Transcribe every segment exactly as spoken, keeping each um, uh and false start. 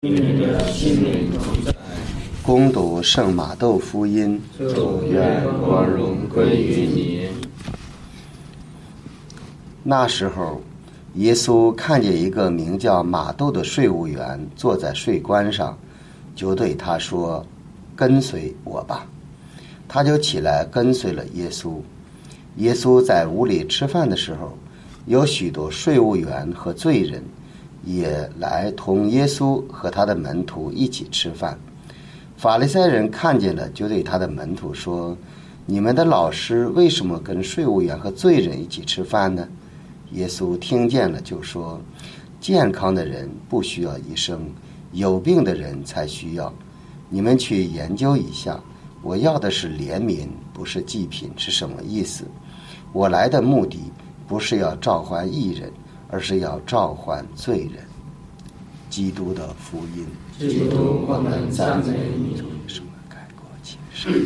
你的心灵同在。 恭读圣马窦福音。 主愿光荣归于你。 那时候，耶稣看见一个名叫马窦的税务员坐在税关上，就对他说：“跟随我吧。”他就起来跟随了耶稣。耶稣在屋里吃饭的时候，有许多税务员和罪人也来同耶稣和他的门徒一起吃饭。法利赛人看见了，就对他的门徒说：“你们的老师为什么跟税务员和罪人一起吃饭呢？”耶稣听见了，就说：“健康的人不需要医生，有病的人才需要。你们去研究一下，我要的是怜悯，不是祭品，是什么意思？我来的目的不是要召唤义人，而是要召唤罪人。”基督的福音。 基督，我们赞美你。 什么改过其实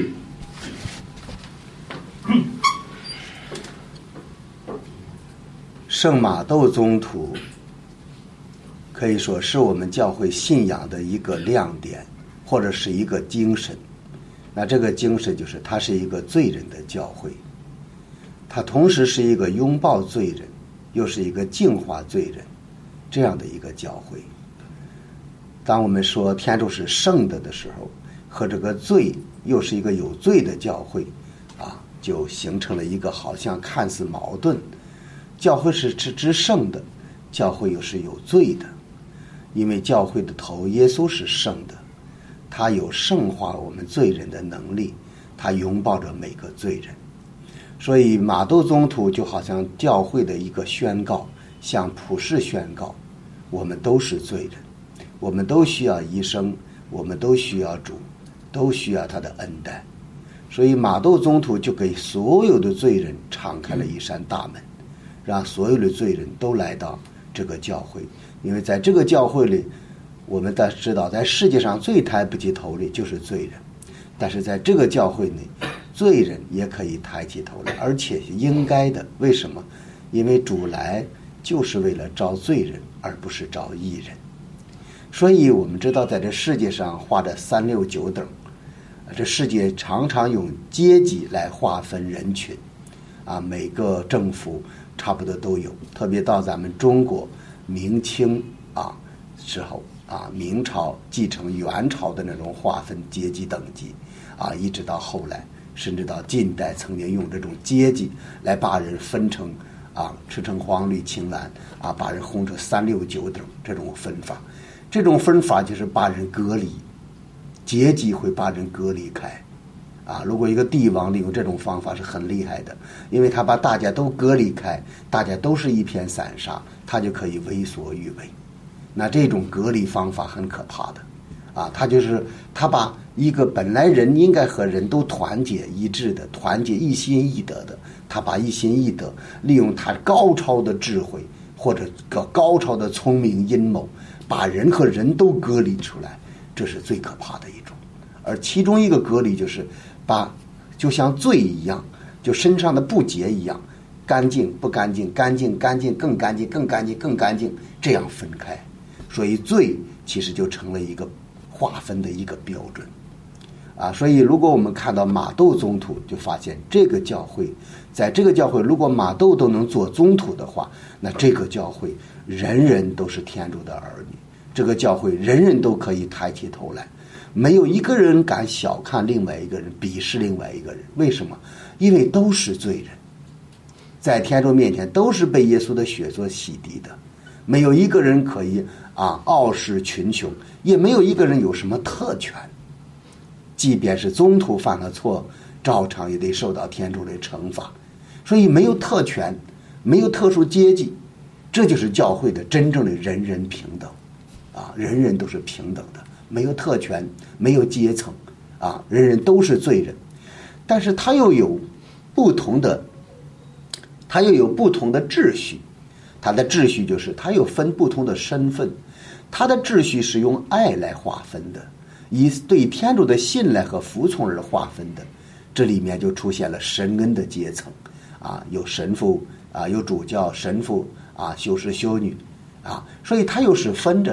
圣马窦宗徒可以说是我们教会信仰的一个亮点，或者是一个精神。那这个精神就是它是一个罪人的教会，它同时是一个拥抱罪人，又是一个净化罪人这样的一个教会。当我们说天主是圣的的时候，和这个罪又是一个有罪的教会啊，就形成了一个好像看似矛盾。教会是之圣的，教会又是有罪的，因为教会的头耶稣是圣的，他有圣化我们罪人的能力，他拥抱着每个罪人。所以马窦宗徒就好像教会的一个宣告，向普世宣告，我们都是罪人，我们都需要医生，我们都需要主，都需要他的恩待。所以马窦宗徒就给所有的罪人敞开了一扇大门，让所有的罪人都来到这个教会。因为在这个教会里，我们大家知道，在世界上最抬不起头的就是罪人，但是在这个教会内，罪人也可以抬起头来，而且是应该的。为什么？因为主来就是为了招罪人，而不是招义人。所以我们知道，在这世界上画着三六九等，这世界常常用阶级来划分人群啊，每个政府差不多都有，特别到咱们中国明清啊时候啊，明朝继承元朝的那种划分阶级等级啊，一直到后来，甚至到近代，曾经用这种阶级来把人分成啊赤橙黄绿青蓝啊，把人分成三六九等这种分法。这种分法就是把人隔离，阶级会把人隔离开啊。如果一个帝王利用这种方法是很厉害的，因为他把大家都隔离开，大家都是一片散沙，他就可以为所欲为。那这种隔离方法很可怕的啊，他就是他把一个本来人应该和人都团结一致的，团结一心一德的，他把一心一德利用他高超的智慧或者个高超的聪明阴谋，把人和人都隔离出来，这是最可怕的一种。而其中一个隔离就是把就像罪一样，就身上的不洁一样，干净不干净，干净干净更干净，更干净更干净，这样分开。所以罪其实就成了一个划分的一个标准啊。所以如果我们看到马窦宗徒，就发现这个教会，在这个教会如果马窦都能做宗徒的话，那这个教会人人都是天主的儿女，这个教会人人都可以抬起头来，没有一个人敢小看另外一个人，鄙视另外一个人。为什么？因为都是罪人，在天主面前都是被耶稣的血所洗涤的，没有一个人可以啊傲视群雄，也没有一个人有什么特权。即便是宗徒犯了错，照常也得受到天主的惩罚。所以没有特权，没有特殊阶级，这就是教会的真正的人人平等啊，人人都是平等的，没有特权，没有阶层啊，人人都是罪人。但是他又有不同的他又有不同的秩序，他的秩序就是他又分不同的身份，他的秩序是用爱来划分的，以对天主的信赖和服从而划分的。这里面就出现了神恩的阶层啊，有神父啊，有主教、神父啊，修士、修女啊，所以他又是分着的。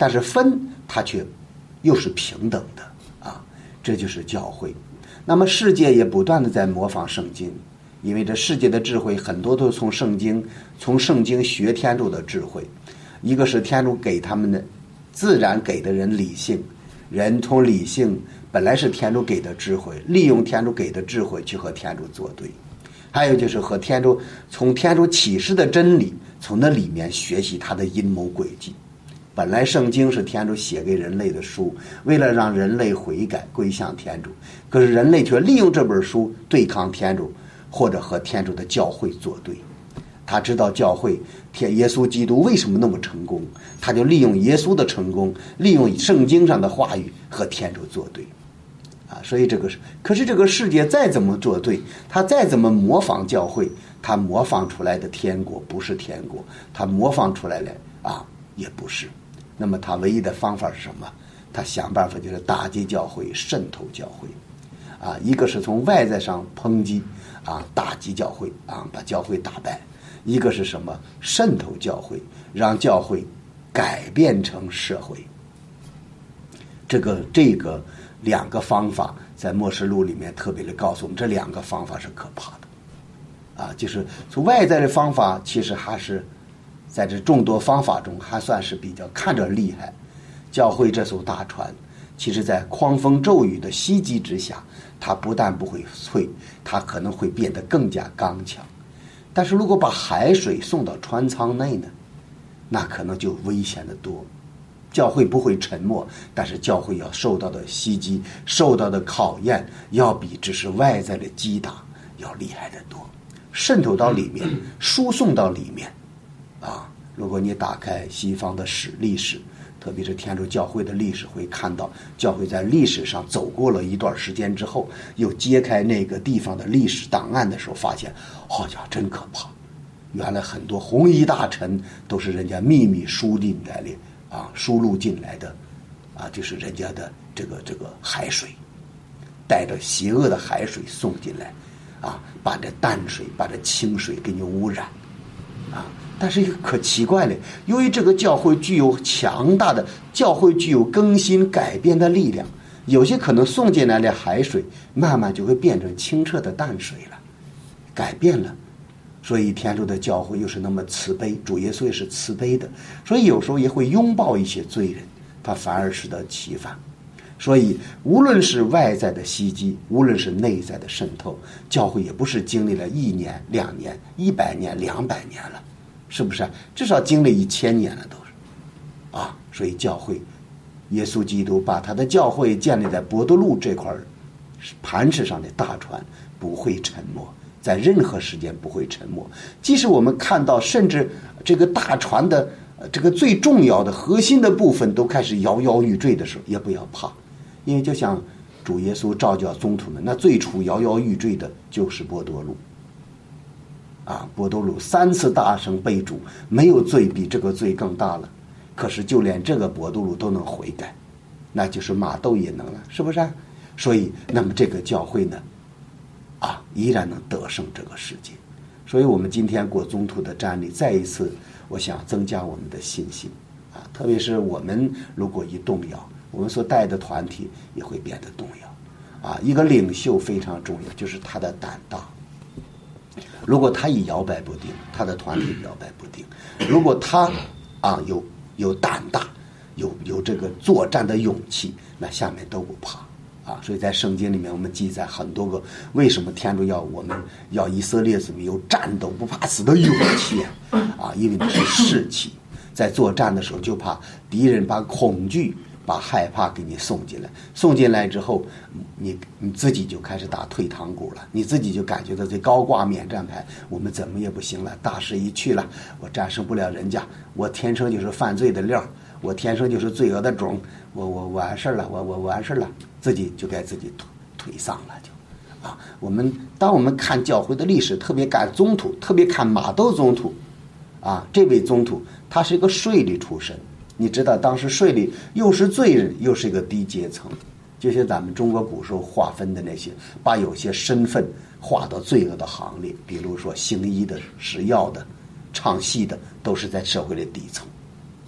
但是分它却又是平等的啊，这就是教会。那么世界也不断的在模仿圣经，因为这世界的智慧很多都从圣经从圣经学天主的智慧。一个是天主给他们的自然给的人理性，人从理性本来是天主给的智慧，利用天主给的智慧去和天主作对。还有就是和天主从天主启示的真理，从那里面学习他的阴谋诡计。本来圣经是天主写给人类的书，为了让人类悔改归向天主，可是人类却利用这本书对抗天主，或者和天主的教会作对。他知道教会天耶稣基督为什么那么成功，他就利用耶稣的成功，利用圣经上的话语和天主作对啊。所以这个可是这个世界再怎么作对，他再怎么模仿教会，他模仿出来的天国不是天国，他模仿出来的啊也不是。那么他唯一的方法是什么？他想办法就是打击教会，渗透教会啊。一个是从外在上抨击啊，打击教会啊，把教会打败；一个是什么？渗透教会，让教会改变成社会。这个这个两个方法在默示录里面特别的告诉我们，这两个方法是可怕的啊。就是从外在的方法其实还是在这众多方法中还算是比较看着厉害。教会这艘大船其实在狂风骤雨的袭击之下，它不但不会碎，它可能会变得更加刚强。但是如果把海水送到船舱内呢，那可能就危险得多。教会不会沉没，但是教会要受到的袭击，受到的考验要比只是外在的击打要厉害得多，渗透到里面，输送到里面啊。如果你打开西方的史历史，特别是天主教会的历史，会看到教会在历史上走过了一段时间之后，又揭开那个地方的历史档案的时候，发现好家伙真可怕，原来很多红衣大臣都是人家秘密输进来的啊，输入进来的啊，就是人家的这个这个海水，带着邪恶的海水送进来啊，把这淡水把这清水给你污染啊。但是一个可奇怪的，由于这个教会具有强大的教会具有更新改变的力量，有些可能送进来的海水慢慢就会变成清澈的淡水了，改变了。所以天主的教会又是那么慈悲，主耶稣也是慈悲的，所以有时候也会拥抱一些罪人，他反而适得其反。所以无论是外在的袭击，无论是内在的渗透，教会也不是经历了一年两年一百年两百年了，是不是？至少经历一千年了都是啊。所以教会耶稣基督把他的教会建立在伯多禄这块磐石上的大船不会沉没，在任何时间不会沉没。即使我们看到甚至这个大船的这个最重要的核心的部分都开始摇摇欲坠的时候，也不要怕，因为就像主耶稣召教宗徒们，那最初摇摇欲坠的就是伯多禄啊。伯多禄三次大声被主，没有罪比这个罪更大了，可是就连这个伯多禄都能悔改，那就是马窦也能了，是不是啊？所以那么这个教会呢啊，依然能得胜这个世界。所以我们今天过宗徒的站立，再一次我想增加我们的信心啊，特别是我们如果一动摇，我们所带的团体也会变得动摇啊。一个领袖非常重要，就是他的胆大。如果他一摇摆不定，他的团体摇摆不定。如果他啊有有胆大，有有这个作战的勇气，那下面都不怕啊。所以在圣经里面我们记载很多个为什么天主要我们要以色列子民有战斗不怕死的勇气啊，因为那是士气，在作战的时候就怕敌人把恐惧把害怕给你送进来，送进来之后你你自己就开始打退堂鼓了，你自己就感觉到这高挂免战牌，我们怎么也不行了，大势已去了，我战胜不了人家，我天生就是犯罪的料，我天生就是罪恶的种，我我我完事了，我我完事了，自己就该自己退丧了就啊。我们当我们看教会的历史，特别看宗徒，特别看马窦宗徒啊，这位宗徒他是一个税吏出身，你知道当时税吏又是罪人又是一个低阶层，就像咱们中国古时候划分的那些，把有些身份划到罪恶的行列，比如说行医的、食药的、唱戏的，都是在社会的底层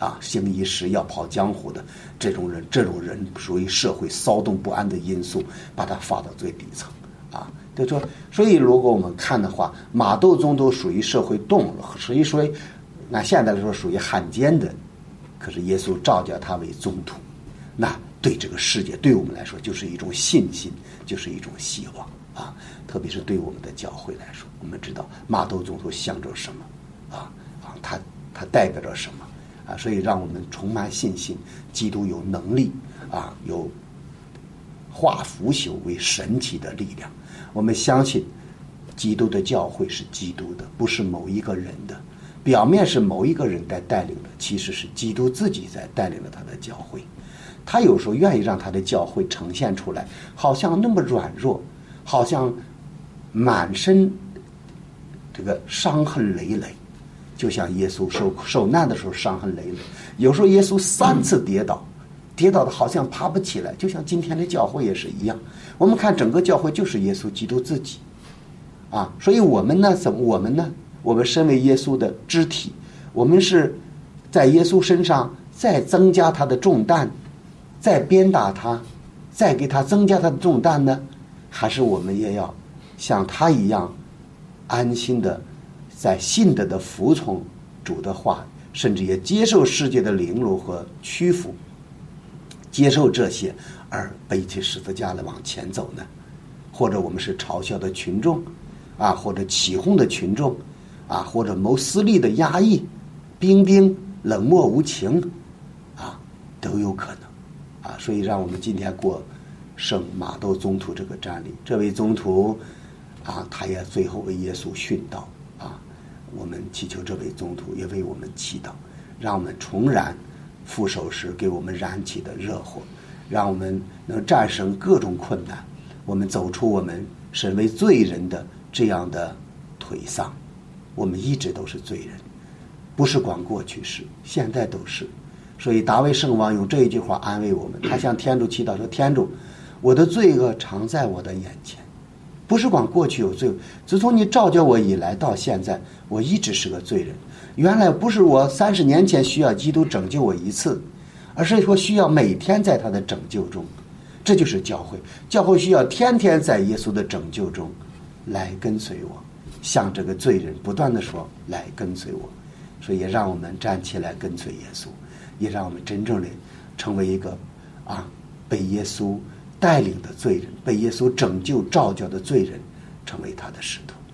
啊，行医时要跑江湖的这种人，这种人属于社会骚动不安的因素，把它发到最底层啊。就说，所以如果我们看的话，马窦宗徒属于社会动物，属于属于那现在来说属于罕见的，可是耶稣召叫他为宗徒，那对这个世界，对我们来说就是一种信心，就是一种希望啊。特别是对我们的教会来说，我们知道马窦宗徒象征什么啊啊，它它代表着什么啊？所以让我们充满信心，基督有能力啊，有化腐朽为神奇的力量。我们相信基督的教会是基督的，不是某一个人的。表面是某一个人在带领的，其实是基督自己在带领着他的教会。他有时候愿意让他的教会呈现出来，好像那么软弱，好像满身这个伤痕累累，就像耶稣受受难的时候伤痕累累。有时候耶稣三次跌倒，跌倒的好像爬不起来，就像今天的教会也是一样。我们看整个教会就是耶稣基督自己啊，所以我们呢，怎么我们呢？我们身为耶稣的肢体，我们是在耶稣身上再增加他的重担，再鞭打他，再给他增加他的重担呢？还是我们也要像他一样安心的在信德的服从主的话，甚至也接受世界的凌辱和屈服，接受这些而背起十字架来往前走呢？或者我们是嘲笑的群众啊，或者起哄的群众啊，或者谋私利的压抑、冰冰冷漠无情啊，都有可能啊。所以让我们今天过圣马窦宗徒这个瞻礼，这位宗徒啊，他也最后为耶稣殉道啊。我们祈求这位宗徒也为我们祈祷，让我们重燃副手时给我们燃起的热火，让我们能战胜各种困难，我们走出我们身为罪人的这样的颓丧。我们一直都是罪人，不是光过去式，现在都是。所以大卫圣王用这一句话安慰我们，他向天主祈祷说：天主，我的罪恶常在我的眼前，不是光过去有罪，自从你召叫我以来到现在，我一直是个罪人。原来不是我三十年前需要基督拯救我一次，而是说需要每天在他的拯救中。这就是教会，教会需要天天在耶稣的拯救中来跟随我，向这个罪人不断的说来跟随我。所以也让我们站起来跟随耶稣，也让我们真正的成为一个啊被耶稣带领的罪人，被耶稣拯救召叫的罪人，成为他的使徒。